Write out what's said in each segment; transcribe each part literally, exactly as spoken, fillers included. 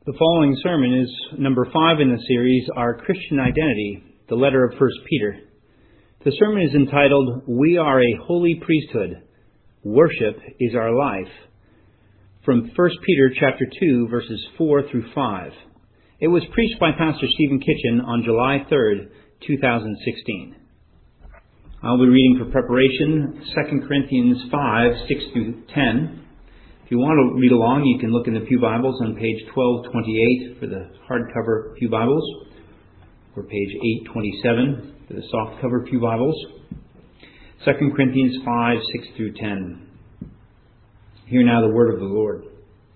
The following sermon is number five in the series, Our Christian Identity, the letter of First Peter. The sermon is entitled, We Are a Holy Priesthood. Worship is Our Life, from First Peter chapter two, verses four through five. It was preached by Pastor Stephen Kitchen on July third, two thousand sixteen. I'll be reading for preparation Second Corinthians five, six through ten. If you want to read along, you can look in the Pew Bibles on page twelve twenty-eight for the hardcover Pew Bibles, or page eight twenty-seven for the softcover Pew Bibles. Second Corinthians five, six through ten. Hear now the word of the Lord.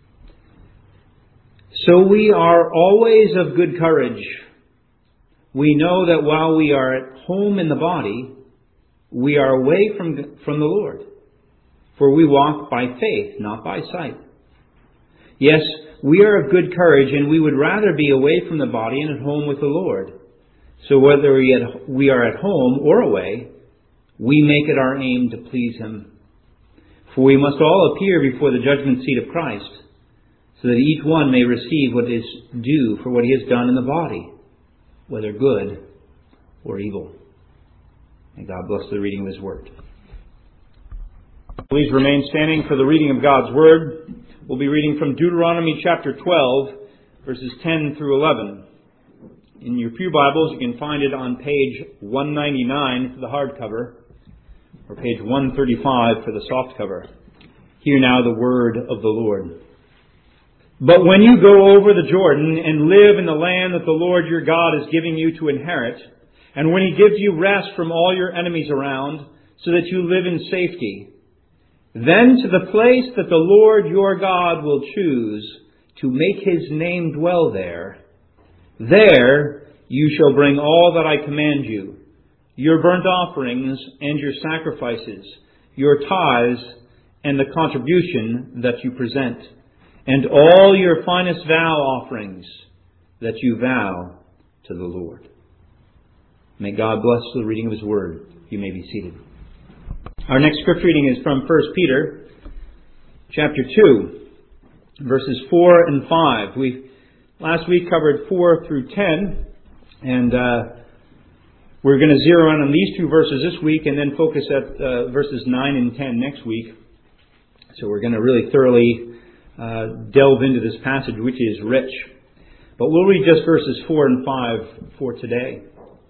So we are always of good courage. We know that while we are at home in the body, we are away from, from the Lord. For we walk by faith, not by sight. Yes, we are of good courage, and we would rather be away from the body and at home with the Lord. So whether we, at, we are at home or away, we make it our aim to please Him. For we must all appear before the judgment seat of Christ, so that each one may receive what is due for what he has done in the body, whether good or evil. May God bless the reading of His Word. Please remain standing for the reading of God's Word. We'll be reading from Deuteronomy chapter twelve, verses ten through eleven. In your Pew Bibles, you can find it on page one ninety-nine for the hardcover, or page one thirty-five for the softcover. Hear now the word of the Lord. But when you go over the Jordan and live in the land that the Lord your God is giving you to inherit, and when He gives you rest from all your enemies around, so that you live in safety, then to the place that the Lord your God will choose to make His name dwell there, there you shall bring all that I command you, your burnt offerings and your sacrifices, your tithes and the contribution that you present, and all your finest vow offerings that you vow to the Lord. May God bless the reading of His Word. You may be seated. Our next scripture reading is from First Peter chapter two, verses four and five. We last week covered four through ten, and uh, we're going to zero in on these two verses this week and then focus at uh, verses nine and ten next week. So we're going to really thoroughly uh, delve into this passage, which is rich. But we'll read just verses four and five for today.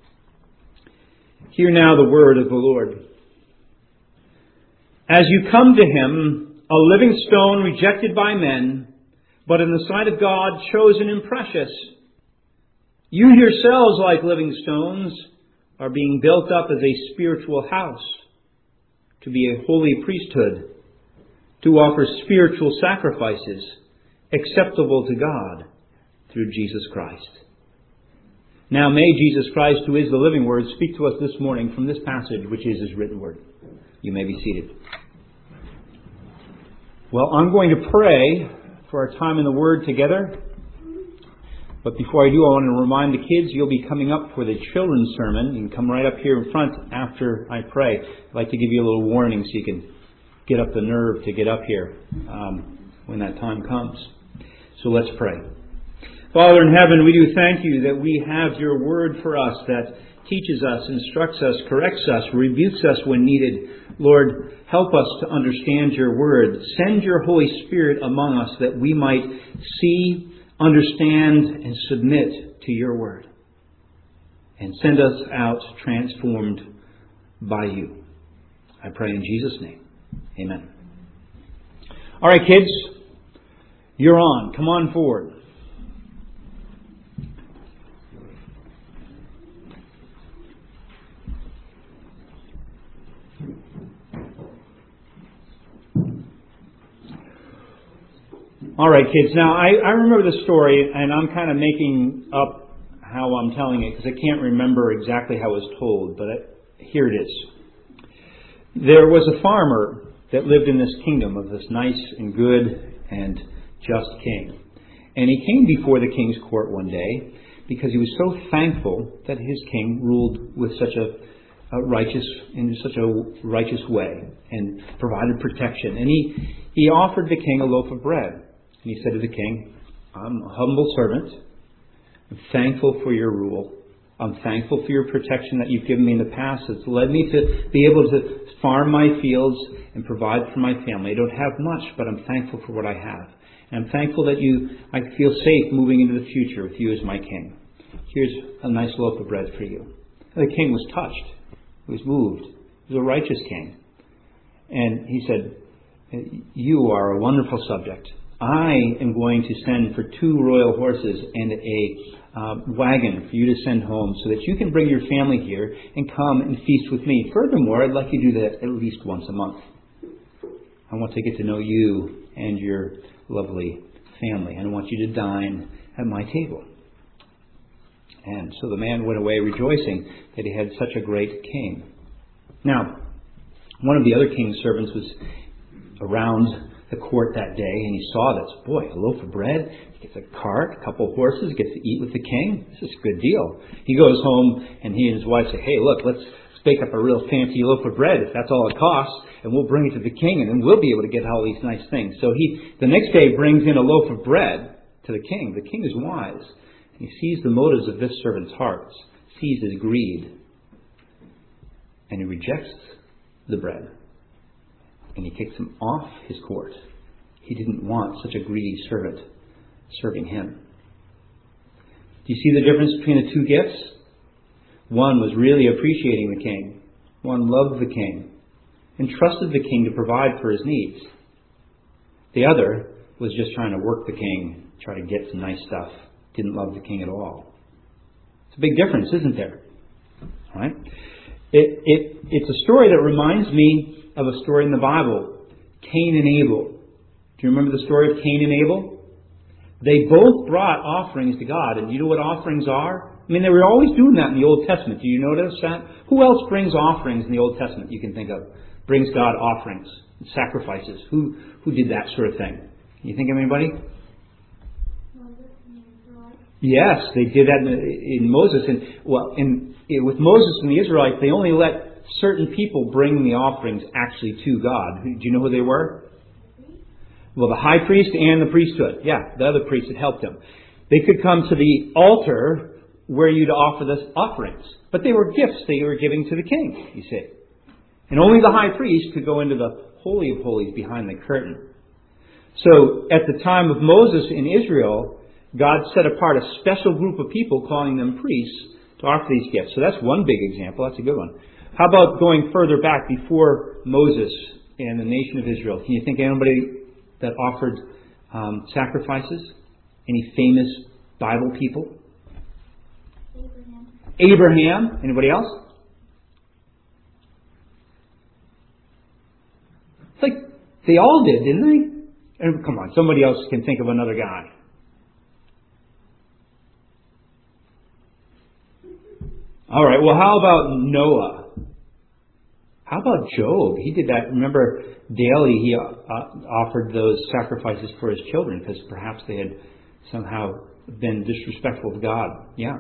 Hear now the word of the Lord. As you come to Him, a living stone rejected by men, but in the sight of God chosen and precious, you yourselves, like living stones, are being built up as a spiritual house, to be a holy priesthood, to offer spiritual sacrifices acceptable to God through Jesus Christ. Now may Jesus Christ, who is the living Word, speak to us this morning from this passage, which is His written Word. You may be seated. Well, I'm going to pray for our time in the Word together. But before I do, I want to remind the kids you'll be coming up for the children's sermon. You can come right up here in front after I pray. I'd like to give you a little warning so you can get up the nerve to get up here um, when that time comes. So let's pray. Father in heaven, we do thank You that we have Your Word for us that teaches us, instructs us, corrects us, rebukes us when needed. Lord, help us to understand Your Word. Send Your Holy Spirit among us that we might see, understand, and submit to Your Word. And send us out transformed by You. I pray in Jesus' name. Amen. All right, kids, you're on. Come on forward. All right, kids. Now, I, I remember the story, and I'm kind of making up how I'm telling it because I can't remember exactly how it was told, but I, here it is. There was a farmer that lived in this kingdom of this nice and good and just king. And he came before the king's court one day because he was so thankful that his king ruled with such a, a righteous, in such a righteous way and provided protection. And he, he offered the king a loaf of bread. And he said to the king, I'm a humble servant. I'm thankful for your rule. I'm thankful for your protection that you've given me in the past. It's led me to be able to farm my fields and provide for my family. I don't have much, but I'm thankful for what I have. And I'm thankful that you, I feel safe moving into the future with you as my king. Here's a nice loaf of bread for you. The king was touched. He was moved. He was a righteous king. And he said, you are a wonderful subject. I am going to send for two royal horses and a uh, wagon for you to send home so that you can bring your family here and come and feast with me. Furthermore, I'd like you to do that at least once a month. I want to get to know you and your lovely family. And I want you to dine at my table. And so the man went away rejoicing that he had such a great king. Now, one of the other king's servants was around the court that day, and he saw this. Boy, a loaf of bread, he gets a cart, a couple of horses, gets to eat with the king. This is a good deal. He goes home, and he and his wife say, hey, look, let's bake up a real fancy loaf of bread, if that's all it costs, and we'll bring it to the king, and then we'll be able to get all these nice things. So he, the next day, brings in a loaf of bread to the king. The king is wise. He sees the motives of this servant's heart, sees his greed, and he rejects the bread. And he kicks him off his court. He didn't want such a greedy servant serving him. Do you see the difference between the two gifts? One was really appreciating the king. One loved the king and trusted the king to provide for his needs. The other was just trying to work the king, try to get some nice stuff. Didn't love the king at all. It's a big difference, isn't there? All right? It, it, it's a story that reminds me of a story in the Bible, Cain and Abel. Do you remember the story of Cain and Abel? They both brought offerings to God. And you know what offerings are? I mean, they were always doing that in the Old Testament. Do you notice that? Who else brings offerings in the Old Testament you can think of? Brings God offerings, sacrifices. Who who did that sort of thing? Can you think of anybody? Yes, they did that in, in Moses. And well, in, in with Moses and the Israelites, they only let certain people bring the offerings actually to God. Do you know who they were? Well, the high priest and the priesthood. Yeah, the other priests that helped him. They could come to the altar where you'd offer the offerings. But they were gifts they were giving to the king, you see. And only the high priest could go into the Holy of Holies behind the curtain. So, at the time of Moses in Israel, God set apart a special group of people, calling them priests, to offer these gifts. So that's one big example. That's a good one. How about going further back before Moses and the nation of Israel? Can you think of anybody that offered um, sacrifices? Any famous Bible people? Abraham. Abraham. Anybody else? It's like they all did, didn't they? And come on, somebody else can think of another guy. All right, well, how about Noah? How about Job? He did that. Remember, daily he uh, offered those sacrifices for his children because perhaps they had somehow been disrespectful to God. Yeah.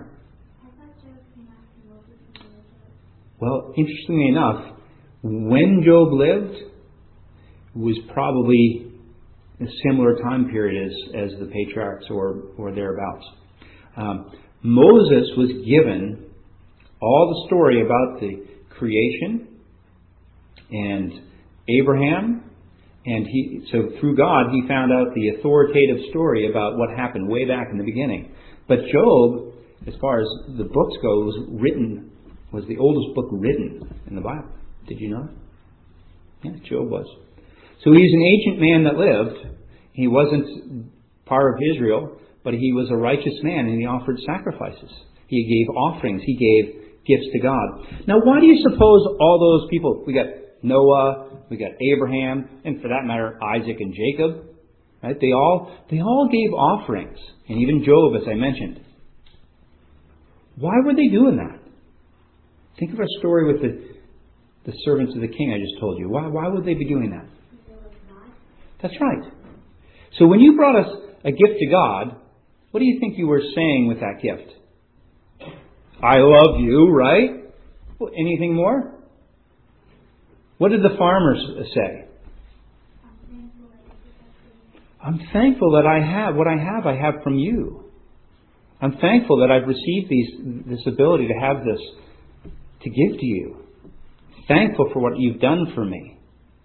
Well, interestingly enough, when Job lived, it was probably a similar time period as, as the patriarchs or, or thereabouts. Um, Moses was given all the story about the creation and Abraham, and he so through God he found out the authoritative story about what happened way back in the beginning. But Job, as far as the books go, was written was the oldest book written in the Bible. Did you know that? Yeah, Job was. So he's an ancient man that lived. He wasn't part of Israel, but he was a righteous man, and he offered sacrifices. He gave offerings. He gave gifts to God. Now, why do you suppose all those people, we got Noah, we got Abraham, and for that matter, Isaac and Jacob, right? They all, they all gave offerings. And even Job, as I mentioned. Why were they doing that? Think of our story with the, the servants of the king I just told you. Why, why would they be doing that? That's right. So when you brought us a gift to God, what do you think you were saying with that gift? I love you, right? Well, anything more? What did the farmers say? I'm thankful that I have what I have, I have from you. I'm thankful that I've received these, this ability to have this to give to you. Thankful for what you've done for me.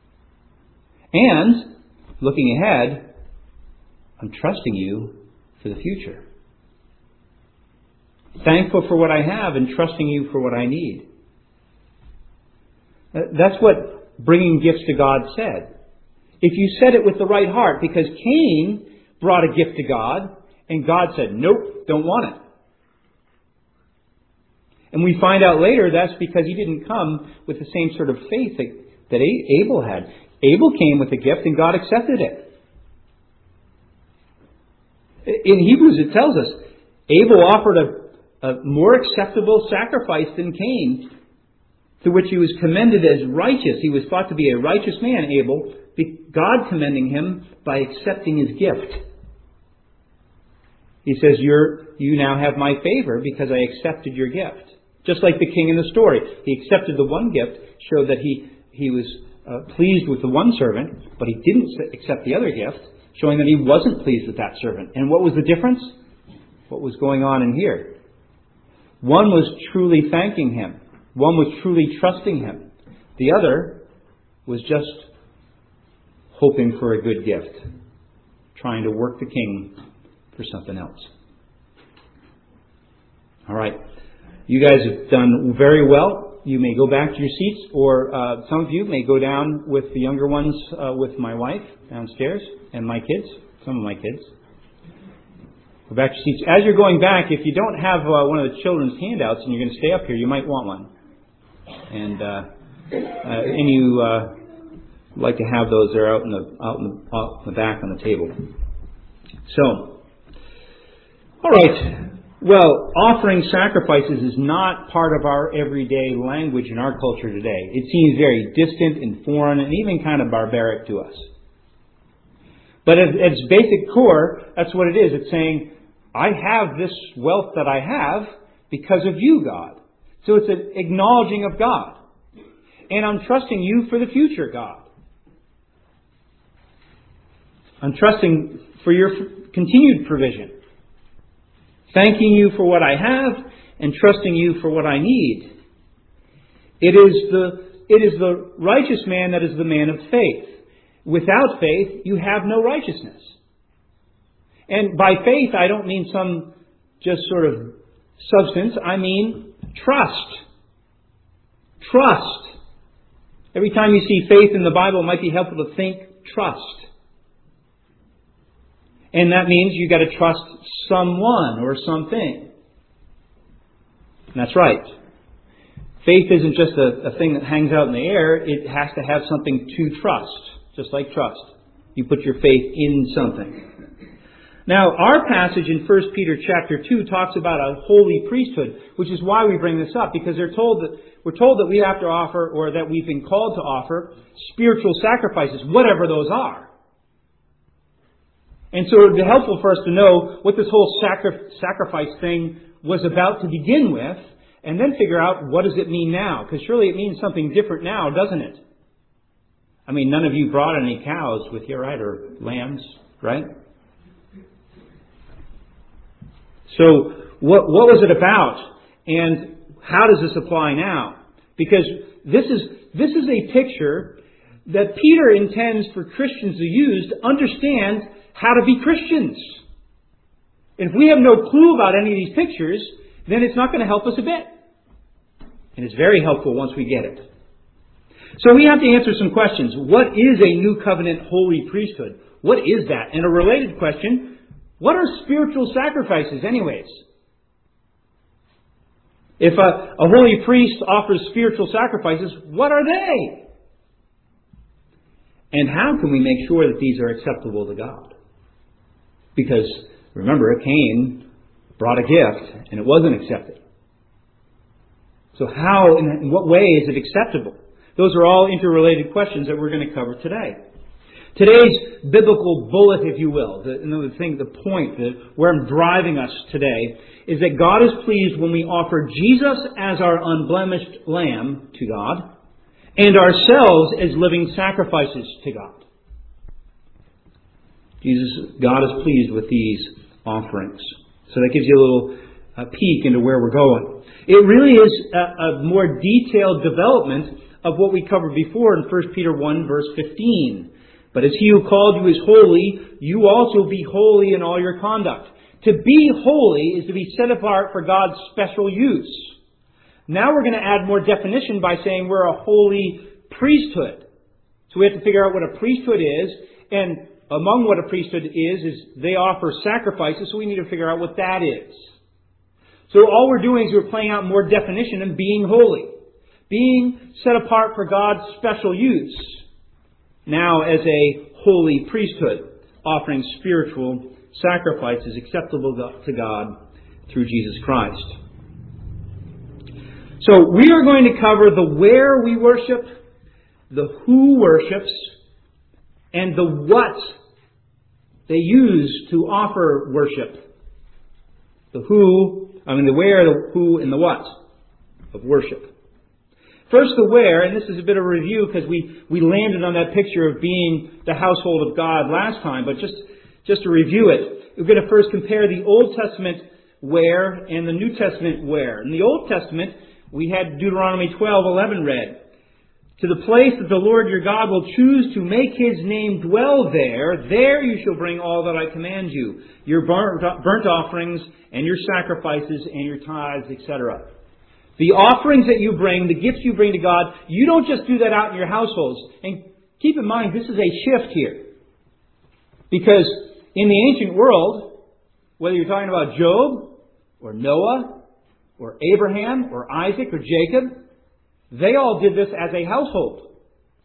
And, looking ahead, I'm trusting you for the future. Thankful for what I have and trusting you for what I need. That's what bringing gifts to God said. If you said it with the right heart, because Cain brought a gift to God, and God said, nope, don't want it. And we find out later that's because he didn't come with the same sort of faith that, that Abel had. Abel came with a gift and God accepted it. In Hebrews it tells us, Abel offered a, a more acceptable sacrifice than Cain, through which he was commended as righteous. He was thought to be a righteous man, Abel, God commending him by accepting his gift. He says, You're, you now have my favor because I accepted your gift. Just like the king in the story. He accepted the one gift, showed that he, he was uh, pleased with the one servant, but he didn't accept the other gift, showing that he wasn't pleased with that servant. And what was the difference? What was going on in here? One was truly thanking him. One was truly trusting him. The other was just hoping for a good gift, trying to work the king for something else. All right. You guys have done very well. You may go back to your seats, or uh, some of you may go down with the younger ones, uh, with my wife downstairs, and my kids, some of my kids. Go back to your seats. As you're going back, if you don't have uh, one of the children's handouts and you're going to stay up here, you might want one. And uh, uh, and you uh, like to have those. They're out in the out in the, out in the back on the table. So, all right. Well, offering sacrifices is not part of our everyday language in our culture today. It seems very distant and foreign and even kind of barbaric to us. But at its basic core, that's what it is. It's saying, I have this wealth that I have because of you, God. So it's an acknowledging of God. And I'm trusting you for the future, God. I'm trusting for your continued provision. Thanking you for what I have and trusting you for what I need. It is the, it is the righteous man that is the man of faith. Without faith, you have no righteousness. And by faith, I don't mean some just sort of substance. I mean trust. Trust. Every time you see faith in the Bible, it might be helpful to think trust. And that means you've got to trust someone or something. And that's right. Faith isn't just a, a thing that hangs out in the air. It has to have something to trust. Just like trust. You put your faith in something. Now, our passage in First Peter chapter two talks about a holy priesthood, which is why we bring this up, because they're told that we're told that we have to offer, or that we've been called to offer, spiritual sacrifices, whatever those are. And so it would be helpful for us to know what this whole sacri- sacrifice thing was about to begin with, and then figure out what does it mean now. Because surely it means something different now, doesn't it? I mean, none of you brought any cows with you, right? Or lambs, right? So what, what was it about? And how does this apply now? Because this is, this is a picture that Peter intends for Christians to use to understand how to be Christians. And if we have no clue about any of these pictures, then it's not going to help us a bit. And it's very helpful once we get it. So we have to answer some questions. What is a new covenant holy priesthood? What is that? And a related question, what are spiritual sacrifices anyways? If a, a holy priest offers spiritual sacrifices, what are they? And how can we make sure that these are acceptable to God? Because, remember, Cain brought a gift and it wasn't accepted. So how, in what way is it acceptable? Those are all interrelated questions that we're going to cover today. Today's biblical bullet, if you will, the, the thing, the point, the, where I'm driving us today, is that God is pleased when we offer Jesus as our unblemished lamb to God, and ourselves as living sacrifices to God. Jesus, God is pleased with these offerings. So that gives you a little uh, peek into where we're going. It really is a, a more detailed development of what we covered before in First Peter one, verse fifteen. But as He who called you is holy, you also be holy in all your conduct. To be holy is to be set apart for God's special use. Now we're going to add more definition by saying we're a holy priesthood. So we have to figure out what a priesthood is. And among what a priesthood is, is they offer sacrifices. So we need to figure out what that is. So all we're doing is we're playing out more definition and being holy. Being set apart for God's special use. Now as a holy priesthood, offering spiritual sacrifices acceptable to God through Jesus Christ. So we are going to cover the where we worship, the who worships, and the what they use to offer worship. The who, I mean the where, the who, and the what of worship. First, the where, and this is a bit of a review because we, we landed on that picture of being the household of God last time, but just, just to review it, we're going to first compare the Old Testament where and the New Testament where. In the Old Testament, we had Deuteronomy twelve eleven read. To the place that the Lord your God will choose to make His name dwell there, there you shall bring all that I command you, your burnt, burnt offerings and your sacrifices and your tithes, et cetera. The offerings that you bring, the gifts you bring to God, you don't just do that out in your households. And keep in mind, this is a shift here. Because in the ancient world, whether you're talking about Job or Noah or Abraham or Isaac or Jacob, they all did this as a household.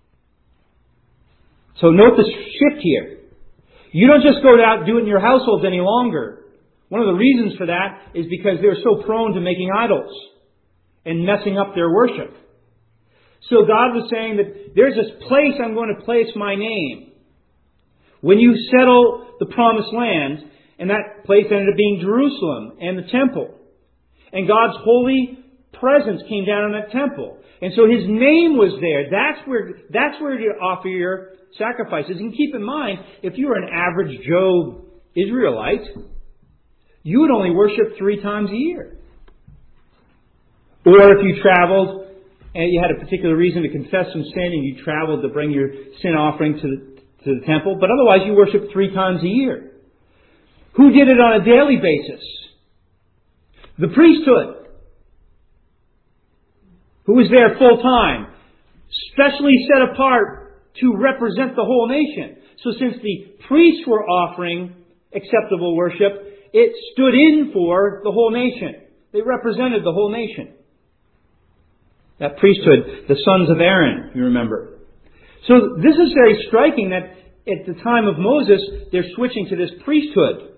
So note the shift here. You don't just go out and do it in your households any longer. One of the reasons for that is because they're so prone to making idols and messing up their worship. So God was saying that there's this place I'm going to place my name. When you settle the promised land, and that place ended up being Jerusalem and the temple. And God's holy presence came down in that temple. And so His name was there. That's where, that's where you offer your sacrifices. And keep in mind, if you were an average Joe Israelite, you would only worship three times a year. Or if you traveled and you had a particular reason to confess some sin and you traveled to bring your sin offering to the, to the temple. But otherwise you worship three times a year. Who did it on a daily basis? The priesthood. Who was there full time. Specially set apart to represent the whole nation. So since the priests were offering acceptable worship, it stood in for the whole nation. They represented the whole nation. That priesthood, the sons of Aaron, you remember. So this is very striking that at the time of Moses, they're switching to this priesthood.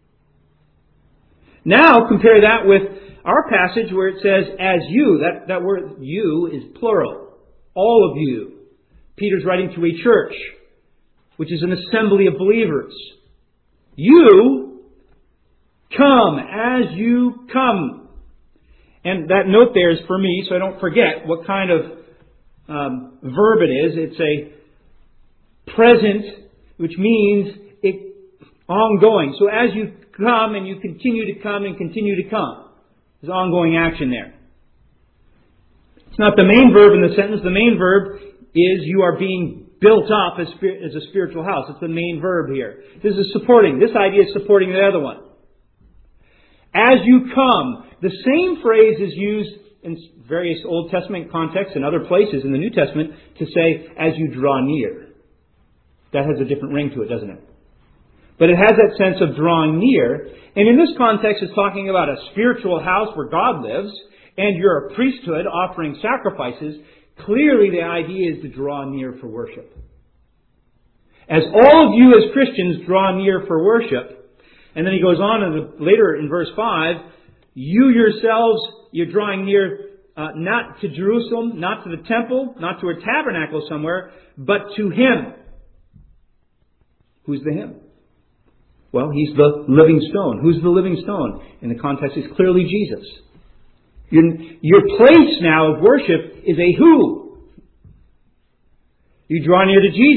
Now compare that with our passage where it says, as you. That, that word you is plural. All of you. Peter's writing to a church, which is an assembly of believers. You come as you come. And that note there is for me, so I don't forget what kind of um, verb it is. It's a present, which means it ongoing. So as you come and you continue to come and continue to come, there's ongoing action there. It's not the main verb in the sentence. The main verb is you are being built up as, as a spiritual house. It's the main verb here. This is supporting. This idea is supporting the other one. As you come. The same phrase is used in various Old Testament contexts and other places in the New Testament to say, as you draw near. That has a different ring to it, doesn't it? But it has that sense of drawing near. And in this context, it's talking about a spiritual house where God lives, and you're a priesthood offering sacrifices. Clearly, the idea is to draw near for worship. As all of you as Christians draw near for worship, and then he goes on in the, later in verse five, you yourselves, you're drawing near uh, not to Jerusalem, not to the temple, not to a tabernacle somewhere, but to Him. Who's the Him? Well, He's the living stone. Who's the living stone? In the context, is clearly Jesus. Your, your place now of worship is a who. You draw near to Jesus.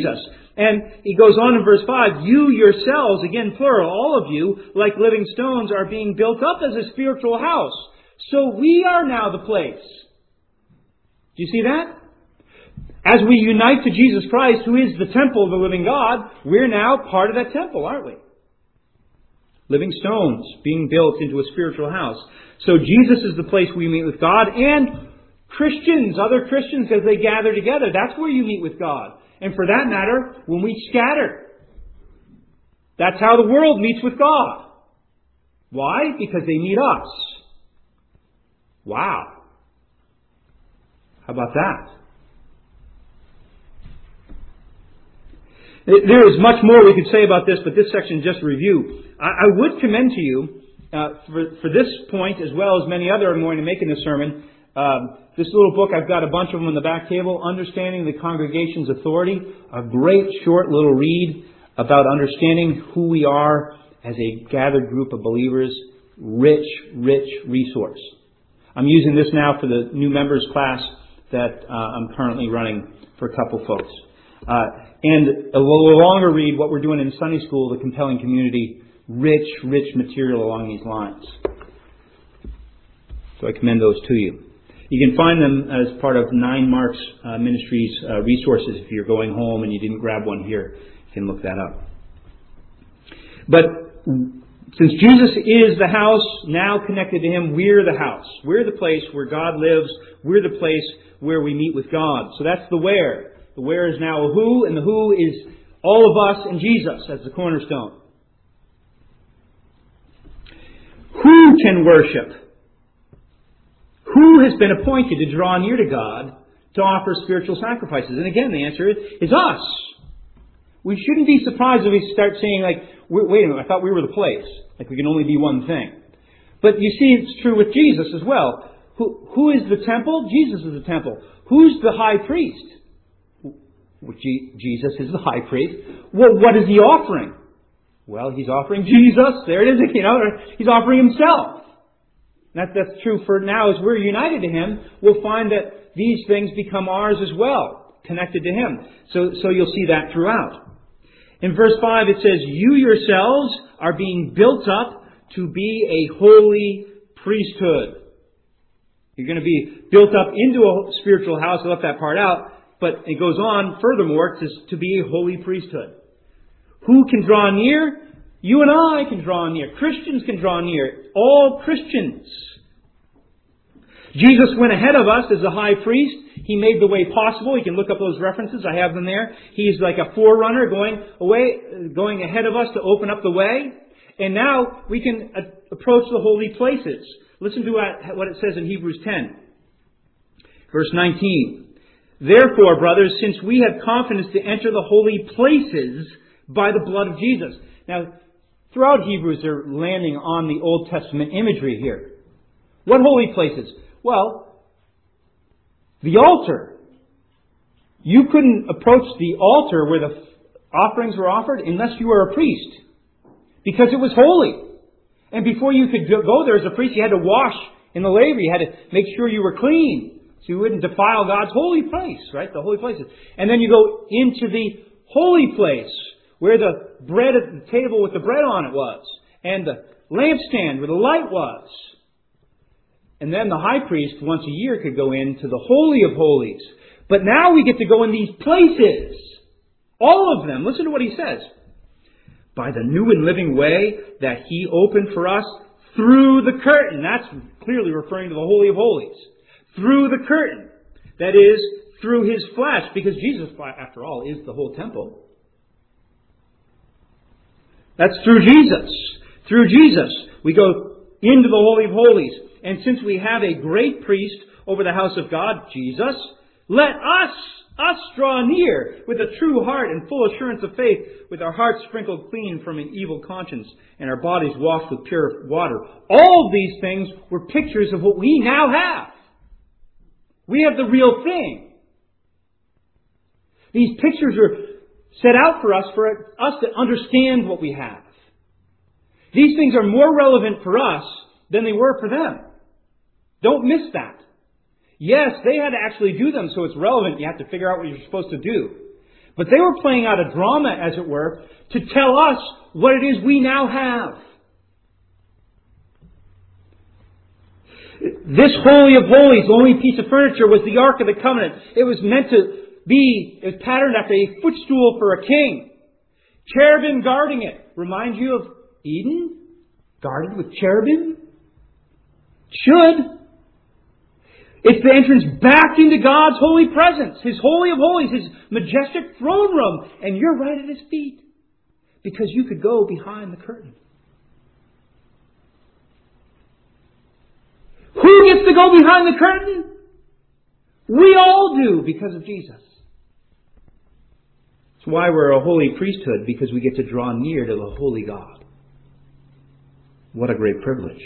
And he goes on in verse five, you yourselves, again plural, all of you, like living stones, are being built up as a spiritual house. So we are now the place. Do you see that? As we unite to Jesus Christ, who is the temple of the living God, we're now part of that temple, aren't we? Living stones being built into a spiritual house. So Jesus is the place we meet with God, and Christians, other Christians, as they gather together, that's where you meet with God. And for that matter, when we scatter, that's how the world meets with God. Why? Because they meet us. Wow. How about that? There is much more we could say about this, but this section is just a review. I, I would commend to you, uh, for, for this point, as well as many other I'm going to make in this sermon, um, this little book, I've got a bunch of them on the back table, Understanding the Congregation's Authority, a great short little read about understanding who we are as a gathered group of believers. Rich, rich resource. I'm using this now for the new members class that uh, I'm currently running for a couple folks. Uh, and a little longer read, what we're doing in Sunday school, The Compelling Community, rich, rich material along these lines. So I commend those to you. You can find them as part of Nine Marks uh, Ministries uh, resources. If you're going home and you didn't grab one here, you can look that up. But since Jesus is the house, now connected to Him, we're the house. We're the place where God lives. We're the place where we meet with God. So that's the where. The where is now a who, and the who is all of us and Jesus as the cornerstone. Who can worship? Who has been appointed to draw near to God to offer spiritual sacrifices? And again, the answer is, is us. We shouldn't be surprised if we start saying, like, wait a minute, I thought we were the place. Like we can only be one thing. But you see, it's true with Jesus as well. Who, who is the temple? Jesus is the temple. Who's the high priest? Well, Jesus is the high priest. Well, what is he offering? Well, he's offering Jesus. There it is. You know, he's offering himself. That, that's true for now. As we're united to Him, we'll find that these things become ours as well, connected to Him. So, so you'll see that throughout. In verse five it says, you yourselves are being built up to be a holy priesthood. You're going to be built up into a spiritual house. I left that part out. But it goes on, furthermore, to, to be a holy priesthood. Who can draw near? You and I can draw near. Christians can draw near. All Christians. Jesus went ahead of us as a high priest. He made the way possible. You can look up those references. I have them there. He's like a forerunner going away, going ahead of us to open up the way. And now we can approach the holy places. Listen to what it says in Hebrews ten. Verse nineteen. Therefore, brothers, since we have confidence to enter the holy places by the blood of Jesus. Now, throughout Hebrews, they're landing on the Old Testament imagery here. What holy places? Well, the altar. You couldn't approach the altar where the offerings were offered unless you were a priest, because it was holy. And before you could go there as a priest, you had to wash in the laver. You had to make sure you were clean, so you wouldn't defile God's holy place, right? The holy places. And then you go into the holy place, where the bread at the table with the bread on it was, and the lampstand where the light was. And then the high priest, once a year, could go into the Holy of Holies. But now we get to go in these places. All of them. Listen to what he says. By the new and living way that He opened for us through the curtain. That's clearly referring to the Holy of Holies. Through the curtain. That is, through His flesh. Because Jesus, after all, is the whole temple. That's through Jesus. Through Jesus, we go into the Holy of Holies. And since we have a great priest over the house of God, Jesus, let us, us draw near with a true heart and full assurance of faith, with our hearts sprinkled clean from an evil conscience and our bodies washed with pure water. All of these things were pictures of what we now have. We have the real thing. These pictures are set out for us, for us to understand what we have. These things are more relevant for us than they were for them. Don't miss that. Yes, they had to actually do them, so it's relevant. You have to figure out what you're supposed to do. But they were playing out a drama, as it were, to tell us what it is we now have. This Holy of Holies, the only piece of furniture, was the Ark of the Covenant. It was meant to be, it was patterned after a footstool for a king. Cherubim guarding it. Remind you of Eden? Guarded with cherubim? Should. It's the entrance back into God's holy presence. His Holy of Holies, His majestic throne room. And you're right at His feet. Because you could go behind the curtain. Who gets to go behind the curtain? We all do because of Jesus. That's why we're a holy priesthood, because we get to draw near to the holy God. What a great privilege.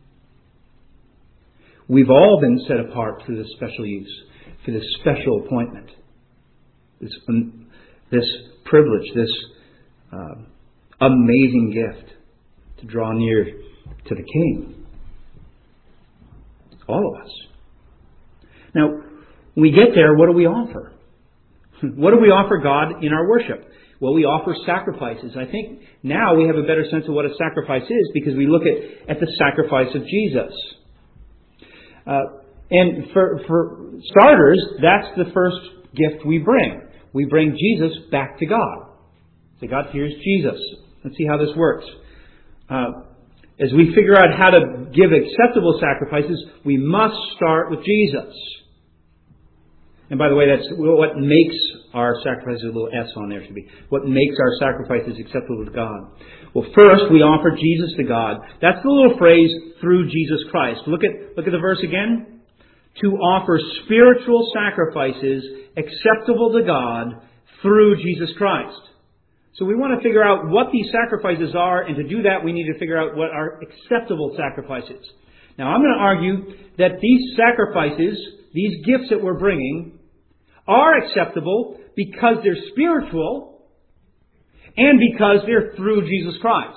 We've all been set apart for this special use, for this special appointment, this, um, this privilege, this uh, amazing gift to draw near to the King. All of us. Now, when we get there, what do we offer? What do we offer God in our worship? Well, we offer sacrifices. I think now we have a better sense of what a sacrifice is because we look at, at the sacrifice of Jesus. Uh, and for, for starters, that's the first gift we bring. We bring Jesus back to God. Say, God, here's Jesus. Let's see how this works. Uh, as we figure out how to give acceptable sacrifices, we must start with Jesus. And by the way, that's what makes our sacrifices, a little S on there should be, what makes our sacrifices acceptable to God. Well, first, we offer Jesus to God. That's the little phrase, through Jesus Christ. Look at, look at the verse again. To offer spiritual sacrifices acceptable to God through Jesus Christ. So we want to figure out what these sacrifices are, and to do that, we need to figure out what are acceptable sacrifices. Now, I'm going to argue that these sacrifices, these gifts that we're bringing, are acceptable because they're spiritual and because they're through Jesus Christ.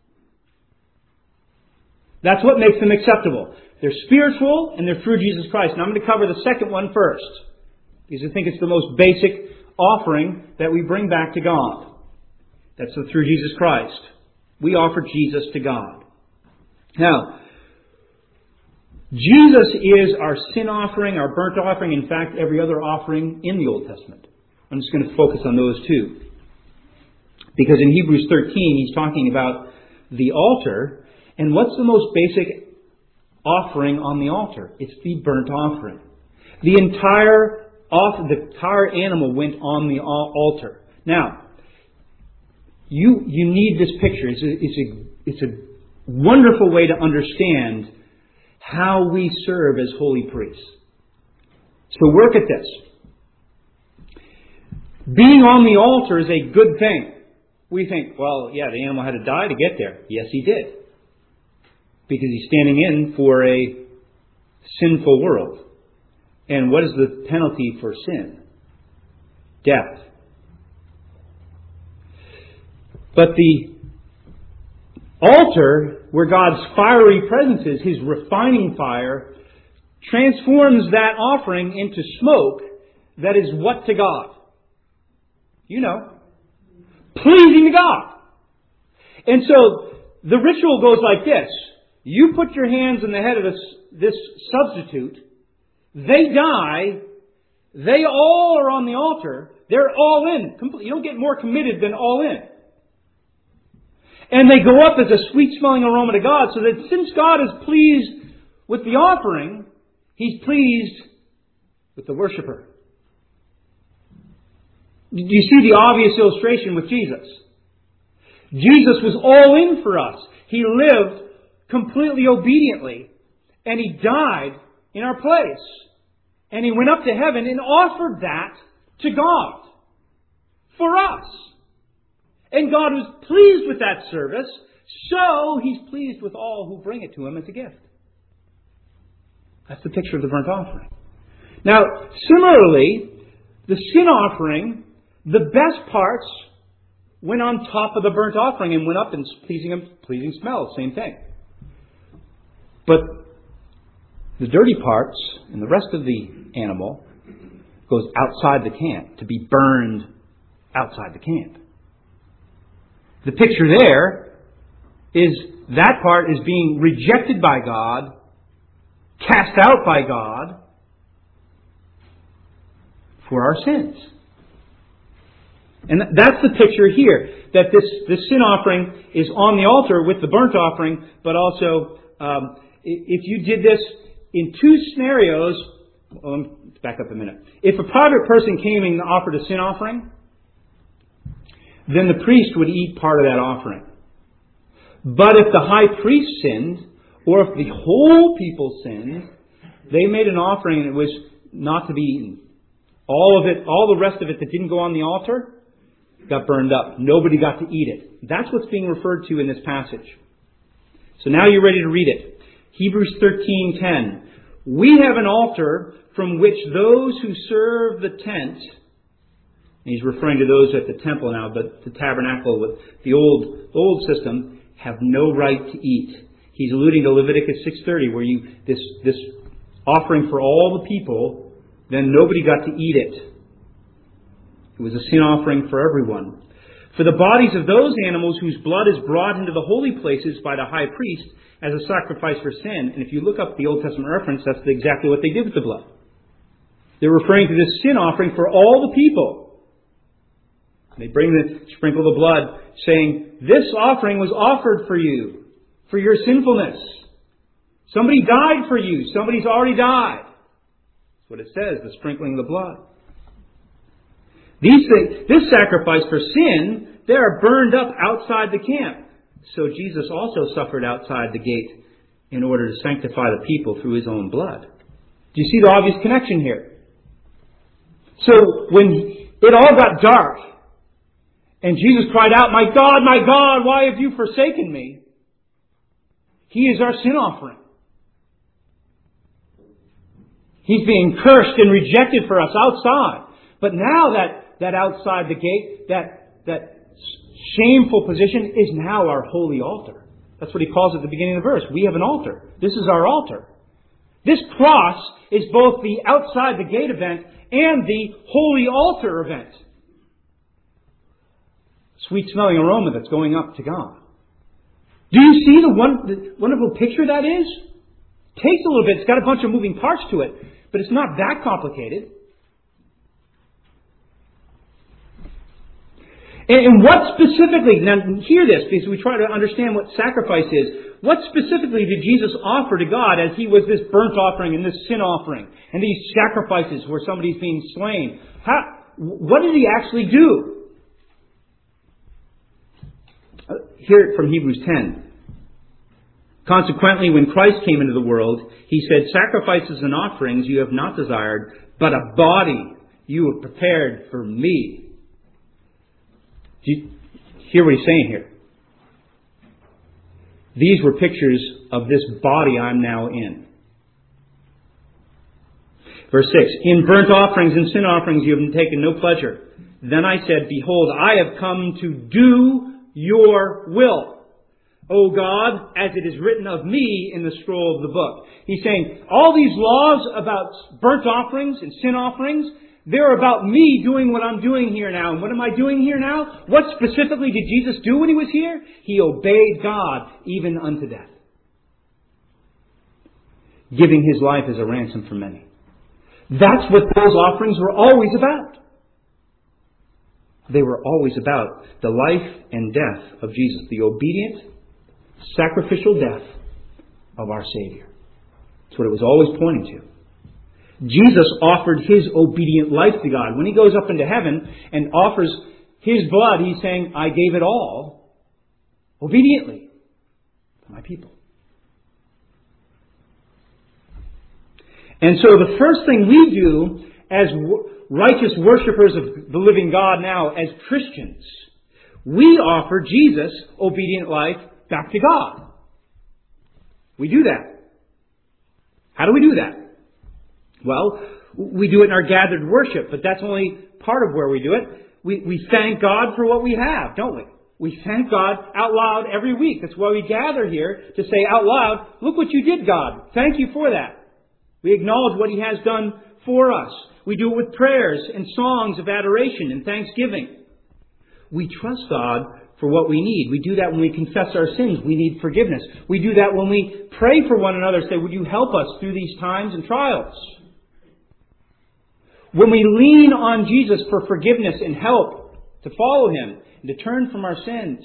That's what makes them acceptable. They're spiritual and they're through Jesus Christ. Now I'm going to cover the second one first, because I think it's the most basic offering that we bring back to God. That's the through Jesus Christ. We offer Jesus to God. Now, Jesus is our sin offering, our burnt offering, in fact, every other offering in the Old Testament. I'm just going to focus on those two. Because in Hebrews thirteen, he's talking about the altar. And what's the most basic offering on the altar? It's the burnt offering. The entire, off, the entire animal went on the altar. Now, you you need this picture. It's a, it's a, it's a wonderful way to understand how we serve as holy priests. So work at this. Being on the altar is a good thing. We think, well, yeah, the animal had to die to get there. Yes, he did. Because he's standing in for a sinful world. And what is the penalty for sin? Death. But the altar, where God's fiery presence is, His refining fire, transforms that offering into smoke that is what to God? You know. Pleasing to God. And so, the ritual goes like this. You put your hands on the head of this, this substitute. They die. They all are on the altar. They're all in. You don't get more committed than all in. And they go up as a sweet-smelling aroma to God, so that since God is pleased with the offering, He's pleased with the worshiper. Do you see the obvious illustration with Jesus? Jesus was all in for us. He lived completely obediently, and He died in our place. And He went up to heaven and offered that to God for us. And God was pleased with that service, so He's pleased with all who bring it to Him as a gift. That's the picture of the burnt offering. Now, similarly, the sin offering, the best parts went on top of the burnt offering and went up in pleasing, pleasing smell, same thing. But the dirty parts and the rest of the animal goes outside the camp to be burned outside the camp. The picture there is that part is being rejected by God, cast out by God for our sins. And that's the picture here, that this, this sin offering is on the altar with the burnt offering, but also um, if you did this in two scenarios, well, let's back up a minute. If a private person came and offered a sin offering, then the priest would eat part of that offering. But if the high priest sinned, or if the whole people sinned, they made an offering and it was not to be eaten. All of it, all the rest of it that didn't go on the altar, got burned up. Nobody got to eat it. That's what's being referred to in this passage. So now you're ready to read it. Hebrews thirteen ten. We have an altar from which those who serve the tent, and he's referring to those at the temple now, but the tabernacle with the old, the old system, have no right to eat. He's alluding to Leviticus six thirty, where you this this offering for all the people, then nobody got to eat it. It was a sin offering for everyone. For the bodies of those animals whose blood is brought into the holy places by the high priest as a sacrifice for sin. And if you look up the Old Testament reference, that's exactly what they did with the blood. They're referring to this sin offering for all the people. They bring the sprinkle the blood, saying, this offering was offered for you, for your sinfulness. Somebody died for you. Somebody's already died. That's what it says, the sprinkling of the blood. These things, this sacrifice for sin, they are burned up outside the camp. So Jesus also suffered outside the gate in order to sanctify the people through His own blood. Do you see the obvious connection here? So when it all got dark, and Jesus cried out, my God, my God, why have you forsaken me? He is our sin offering. He's being cursed and rejected for us outside. But now that, that outside the gate, that, that shameful position is now our holy altar. That's what he calls it at the beginning of the verse. We have an altar. This is our altar. This cross is both the outside the gate event and the holy altar event. Sweet smelling aroma that's going up to God. Do you see the, one, the wonderful picture that is? It takes a little bit. It's got a bunch of moving parts to it, but it's not that complicated. And, and what specifically, now hear this because we try to understand what sacrifice is. What specifically did Jesus offer to God as He was this burnt offering and this sin offering and these sacrifices where somebody's being slain? How, what did He actually do? Hear it from Hebrews ten. Consequently, when Christ came into the world, He said, sacrifices and offerings you have not desired, but a body you have prepared for me. Do you hear what He's saying here? These were pictures of this body I'm now in. Verse six, in burnt offerings and sin offerings you have taken no pleasure. Then I said, behold, I have come to do your will, O God, as it is written of me in the scroll of the book. He's saying, all these laws about burnt offerings and sin offerings, they're about me doing what I'm doing here now. And what am I doing here now? What specifically did Jesus do when He was here? He obeyed God even unto death, giving His life as a ransom for many. That's what those offerings were always about. They were always about the life and death of Jesus, the obedient, sacrificial death of our Savior. That's what it was always pointing to. Jesus offered His obedient life to God. When He goes up into heaven and offers His blood, He's saying, I gave it all obediently to my people. And so the first thing we do as righteous worshippers of the living God now, as Christians, we offer Jesus' obedient life back to God. We do that. How do we do that? Well, we do it in our gathered worship, but that's only part of where we do it. We, we thank God for what we have, don't we? We thank God out loud every week. That's why we gather here to say out loud, look what you did, God. Thank you for that. We acknowledge what He has done for us. We do it with prayers and songs of adoration and thanksgiving. We trust God for what we need. We do that when we confess our sins. We need forgiveness. We do that when we pray for one another. Say, would you help us through these times and trials? When we lean on Jesus for forgiveness and help to follow Him and to turn from our sins.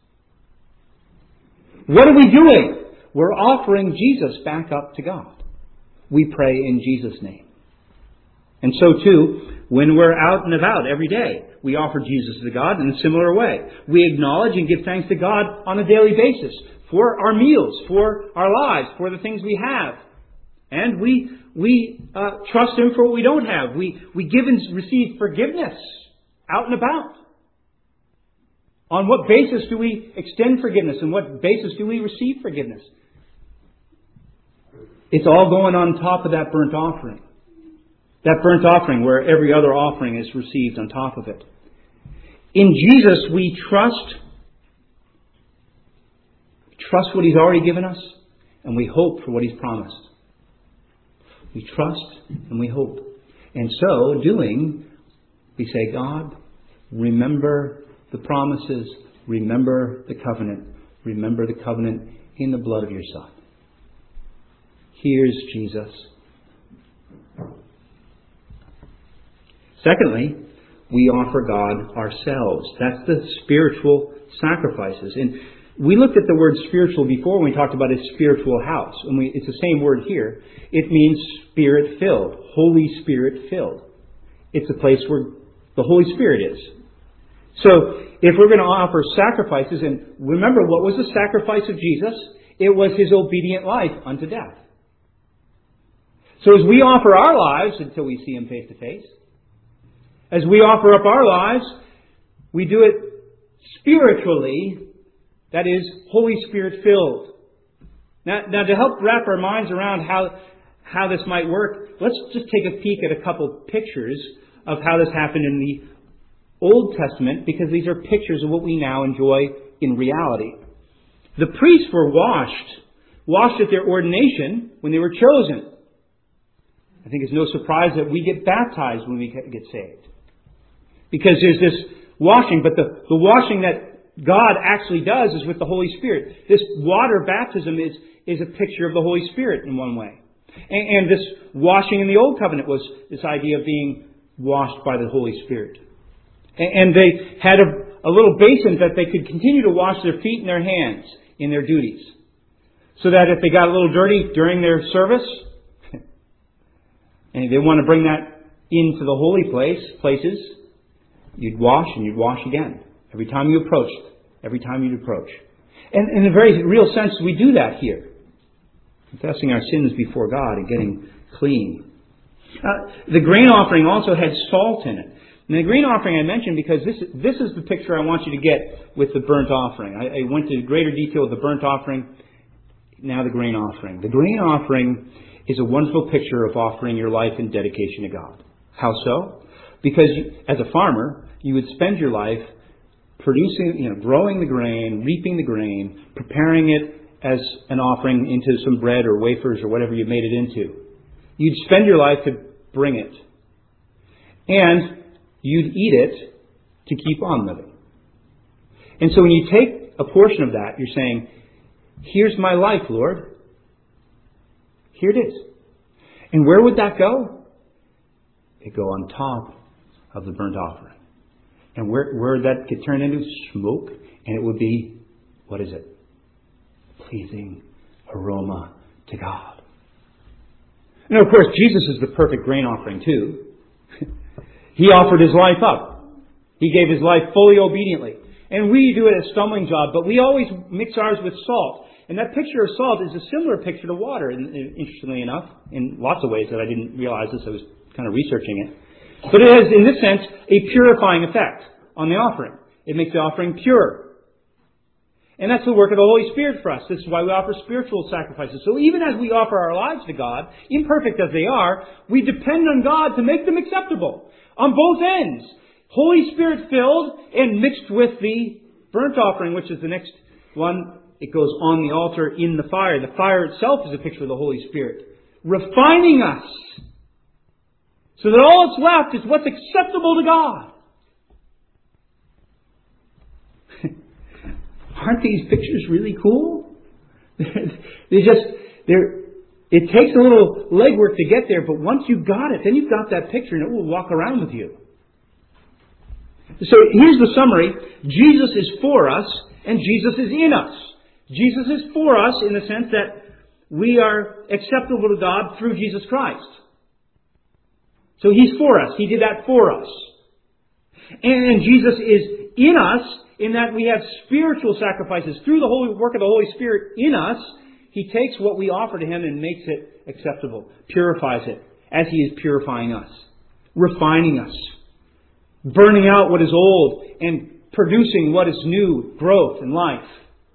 What are we doing? We're offering Jesus back up to God. We pray in Jesus' name. And so too, when we're out and about every day, we offer Jesus to God in a similar way. We acknowledge and give thanks to God on a daily basis for our meals, for our lives, for the things we have. And we we uh, trust Him for what we don't have. We, we give and receive forgiveness out and about. On what basis do we extend forgiveness? And what basis do we receive forgiveness? It's all going on top of that burnt offering. That burnt offering where every other offering is received on top of it. In Jesus we trust, trust what He's already given us, and we hope for what He's promised. We trust and we hope. And so doing, we say, God, remember the promises, remember the covenant, remember the covenant in the blood of your Son. Here's Jesus. Secondly, we offer God ourselves. That's the spiritual sacrifices. And we looked at the word spiritual before when we talked about a spiritual house. And we, it's the same word here. It means Spirit-filled, Holy Spirit-filled. It's a place where the Holy Spirit is. So, if we're going to offer sacrifices, and remember, what was the sacrifice of Jesus? It was His obedient life unto death. So as we offer our lives until we see Him face to face, as we offer up our lives, we do it spiritually, that is, Holy Spirit filled. Now, now to help wrap our minds around how, how this might work, let's just take a peek at a couple pictures of how this happened in the Old Testament, because these are pictures of what we now enjoy in reality. The priests were washed, washed at their ordination when they were chosen. I think it's no surprise that we get baptized when we get saved. Because there's this washing, but the, the washing that God actually does is with the Holy Spirit. This water baptism is, is a picture of the Holy Spirit in one way. And, and this washing in the Old Covenant was this idea of being washed by the Holy Spirit. And, and they had a, a little basin that they could continue to wash their feet and their hands in their duties. So that if they got a little dirty during their service, and they want to bring that into the holy place, places, you'd wash and you'd wash again. Every time you approached. Every time you'd approach. And in a very real sense, we do that here. Confessing our sins before God and getting clean. Uh, the grain offering also had salt in it. And the grain offering I mentioned because this, this is the picture I want you to get with the burnt offering. I, I went into greater detail with the burnt offering. Now the grain offering. The grain offering is a wonderful picture of offering your life in dedication to God. How so? Because you, as a farmer, you would spend your life producing, you know, growing the grain, reaping the grain, preparing it as an offering into some bread or wafers or whatever you made it into. You'd spend your life to bring it. And you'd eat it to keep on living. And so when you take a portion of that, you're saying, here's my life, Lord. Here it is. And where would that go? It'd go on top of the burnt offering. And where, where would that get turned into? Smoke. And it would be, what is it? Pleasing aroma to God. And of course, Jesus is the perfect grain offering too. He offered His life up. He gave His life fully obediently. And we do it as a stumbling job, but we always mix ours with salt. And that picture of salt is a similar picture to water, interestingly enough, in lots of ways that I didn't realize as I was kind of researching it. But it has, in this sense, a purifying effect on the offering. It makes the offering pure. And that's the work of the Holy Spirit for us. This is why we offer spiritual sacrifices. So even as we offer our lives to God, imperfect as they are, we depend on God to make them acceptable on both ends. Holy Spirit filled and mixed with the burnt offering, which is the next one. It goes on the altar in the fire. The fire itself is a picture of the Holy Spirit, refining us so that all that's left is what's acceptable to God. aren't these pictures really cool? They just, they're, it takes a little legwork to get there, but once you've got it, then you've got that picture and it will walk around with you. So here's the summary. Jesus is for us and Jesus is in us. Jesus is for us in the sense that we are acceptable to God through Jesus Christ. So He's for us. He did that for us. And Jesus is in us in that we have spiritual sacrifices. Through the holy work of the Holy Spirit in us, He takes what we offer to Him and makes it acceptable, purifies it as He is purifying us, refining us, burning out what is old and producing what is new, growth and life.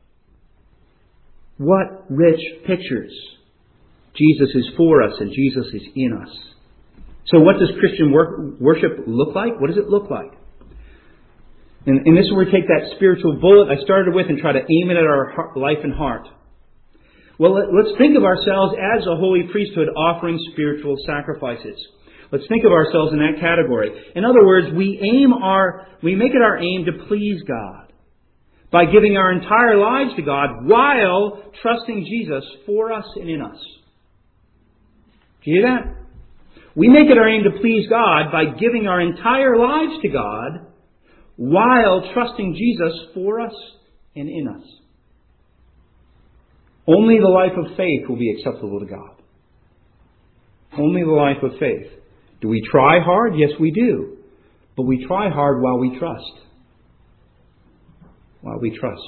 What rich pictures. Jesus is for us and Jesus is in us. So what does Christian worship look like? What does it look like? And, and this is where we take that spiritual bullet I started with and try to aim it at our heart, life and heart. Well, let, let's think of ourselves as a holy priesthood offering spiritual sacrifices. Let's think of ourselves in that category. In other words, we aim our, we make it our aim to please God by giving our entire lives to God while trusting Jesus for us and in us. Do you hear that? We make it our aim to please God by giving our entire lives to God while trusting Jesus for us and in us. Only the life of faith will be acceptable to God. Only the life of faith. Do we try hard? Yes, we do. But we try hard while we trust. While we trust.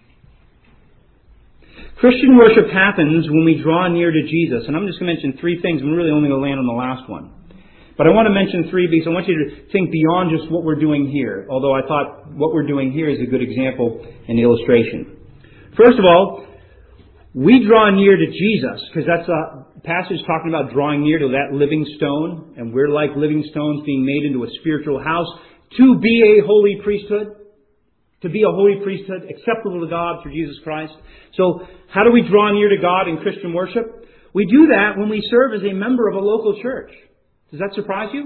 Christian worship happens when we draw near to Jesus. And I'm just going to mention three things. I'm really only going to land on the last one. But I want to mention three because I want you to think beyond just what we're doing here. Although I thought what we're doing here is a good example and illustration. First of all, we draw near to Jesus because that's a passage talking about drawing near to that living stone. And we're like living stones being made into a spiritual house to be a holy priesthood. To be a holy priesthood acceptable to God through Jesus Christ. So how do we draw near to God in Christian worship? We do that when we serve as a member of a local church. Does that surprise you?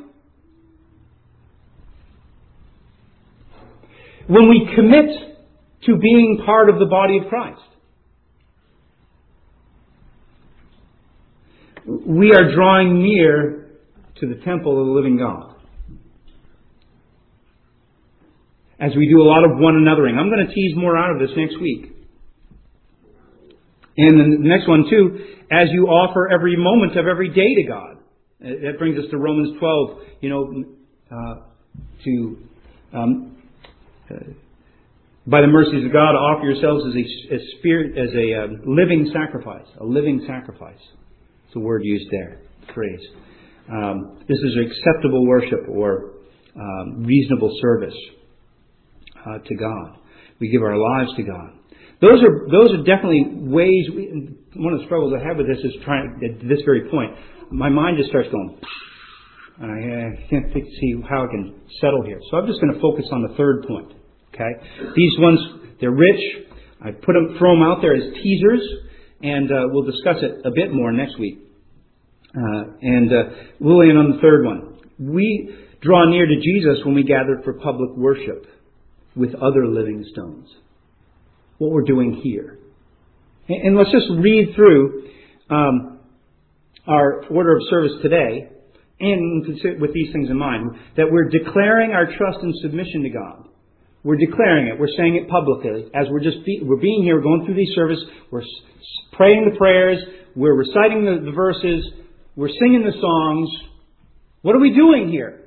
When we commit to being part of the body of Christ. We are drawing near to the temple of the living God. As we do a lot of one anothering. I'm going to tease more out of this next week. And then the next one too, as you offer every moment of every day to God. That brings us to Romans twelve, you know, uh, to, um, uh, by the mercies of God, offer yourselves as a, as spirit, as a uh, living sacrifice. A living sacrifice. It's a word used there, phrase. Um, this is acceptable worship or um, reasonable service. Uh, to God. We give our lives to God. Those are those are definitely ways. We, one of the struggles I have with this is trying at this very point. My mind just starts going, and I, I can't think, see how I can settle here. So I'm just going to focus on the third point. Okay, these ones, they're rich. I put them, throw them out there as teasers, and uh, we'll discuss it a bit more next week. Uh, and uh, we'll end on the third one. We draw near to Jesus when we gather for public worship with other living stones. What we're doing here. And let's just read through um, our order of service today, and with these things in mind, that we're declaring our trust and submission to God. We're declaring it. We're saying it publicly. As we're just be, we're being here, we're going through these services, we're praying the prayers, we're reciting the, the verses, we're singing the songs. What are we doing here?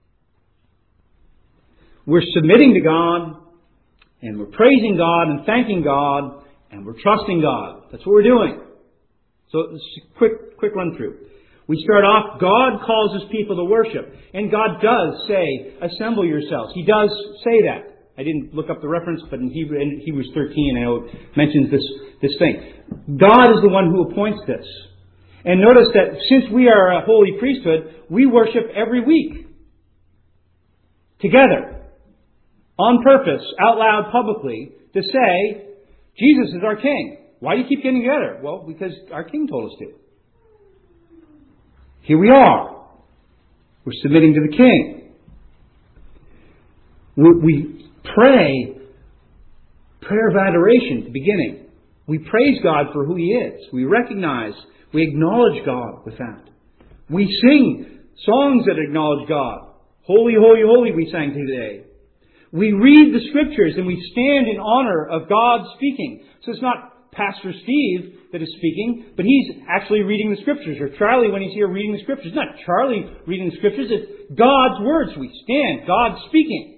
We're submitting to God, and we're praising God and thanking God, and we're trusting God. That's what we're doing. So, quick, quick run through. We start off, God calls His people to worship. And God does say, assemble yourselves. He does say that. I didn't look up the reference, but in Hebrew, in Hebrews thirteen, I know it mentions this, this thing. God is the one who appoints this. And notice that since we are a holy priesthood, we worship every week. Together. On purpose, out loud, publicly, to say, Jesus is our King. Why do you keep getting together? Well, because our King told us to. Here we are. We're submitting to the King. We, we pray prayer of adoration at the beginning. We praise God for who He is. We recognize, we acknowledge God with that. We sing songs that acknowledge God. Holy, holy, holy, we sang today. We read the Scriptures and we stand in honor of God speaking. So it's not Pastor Steve that is speaking, but he's actually reading the Scriptures. Or Charlie when he's here reading the Scriptures. It's not Charlie reading the Scriptures, it's God's words. We stand, God speaking.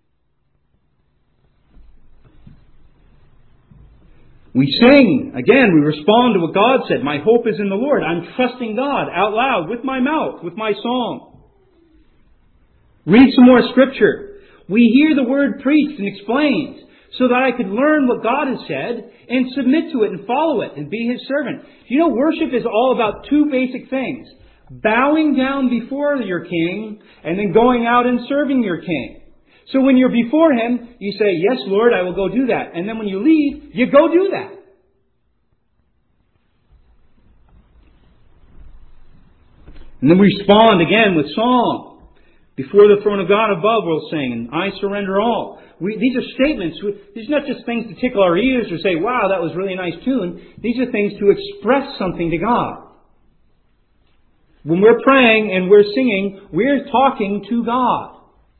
We sing. Again, we respond to what God said. My hope is in the Lord. I'm trusting God out loud with my mouth, with my song. Read some more Scripture. We hear the Word preached and explained so that I could learn what God has said and submit to it and follow it and be His servant. You know, worship is all about two basic things. Bowing down before your King and then going out and serving your King. So when you're before Him, you say, yes, Lord, I will go do that. And then when you leave, you go do that. And then we respond again with song. Before the throne of God above we'll sing, and I surrender all. We, these are statements. These are not just things to tickle our ears or say, wow, that was really a nice tune. These are things to express something to God. When we're praying and we're singing, we're talking to God.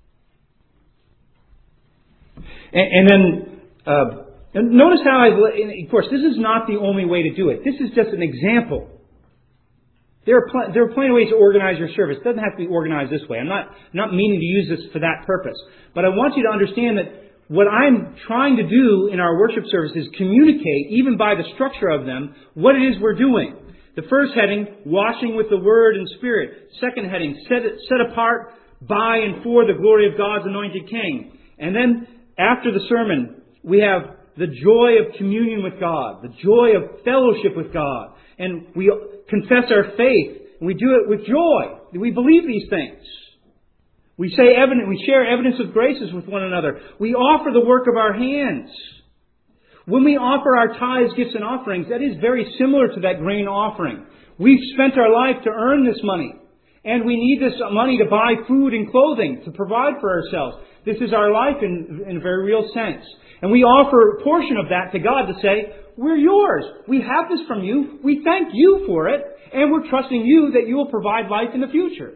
And, and then, uh, and notice how I've, of course, this is not the only way to do it. This is just an example. There are, pl- there are plenty of ways to organize your service. It doesn't have to be organized this way. I'm not, not meaning to use this for that purpose. But I want you to understand that what I'm trying to do in our worship service is communicate, even by the structure of them, what it is we're doing. The first heading, washing with the Word and Spirit. Second heading, set, set apart by and for the glory of God's anointed King. And then, after the sermon, we have the joy of communion with God, the joy of fellowship with God. And we confess our faith. And we do it with joy. We believe these things. We say evidence, we share evidence of graces with one another. We offer the work of our hands. When we offer our tithes, gifts, and offerings, that is very similar to that grain offering. We've spent our life to earn this money. And we need this money to buy food and clothing, to provide for ourselves. This is our life in, in a very real sense. And we offer a portion of that to God to say, we're yours. We have this from you. We thank you for it. And we're trusting you that you will provide life in the future.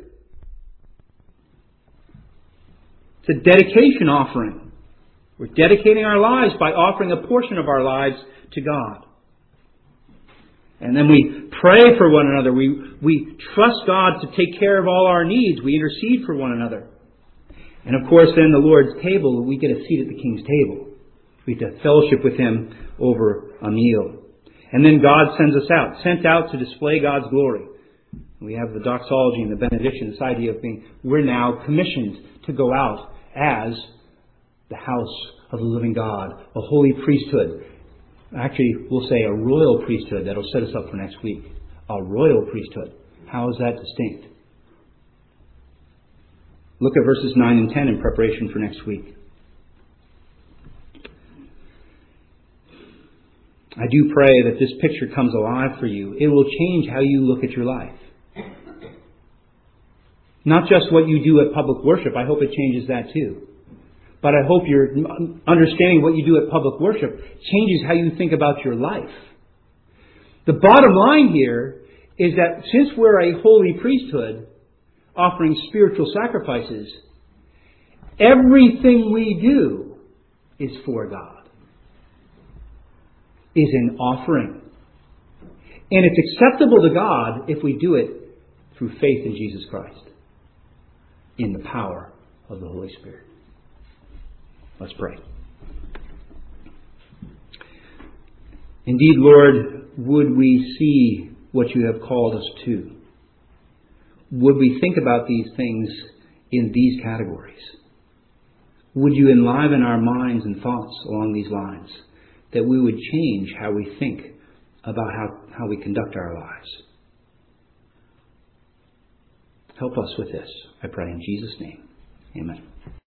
It's a dedication offering. We're dedicating our lives by offering a portion of our lives to God. And then we pray for one another. We, we trust God to take care of all our needs. We intercede for one another. And of course, then the Lord's table, we get a seat at the King's table. We get to fellowship with Him over a meal. And then God sends us out, sent out to display God's glory. We have the doxology and the benediction, this idea of being, we're now commissioned to go out as the house of the living God, a holy priesthood. Actually, we'll say a royal priesthood. That'll set us up for next week. A royal priesthood. How is that distinct? Look at verses nine and ten in preparation for next week. I do pray that this picture comes alive for you. It will change how you look at your life. Not just what you do at public worship. I hope it changes that too. But I hope you're understanding what you do at public worship changes how you think about your life. The bottom line here is that since we're a holy priesthood offering spiritual sacrifices, everything we do is for God. Is an offering. And it's acceptable to God if we do it through faith in Jesus Christ. In the power of the Holy Spirit. Let's pray. Indeed, Lord, would we see what you have called us to? Would we think about these things in these categories? Would you enliven our minds and thoughts along these lines, that we would change how we think about how, how we conduct our lives? Help us with this, I pray in Jesus' name. Amen.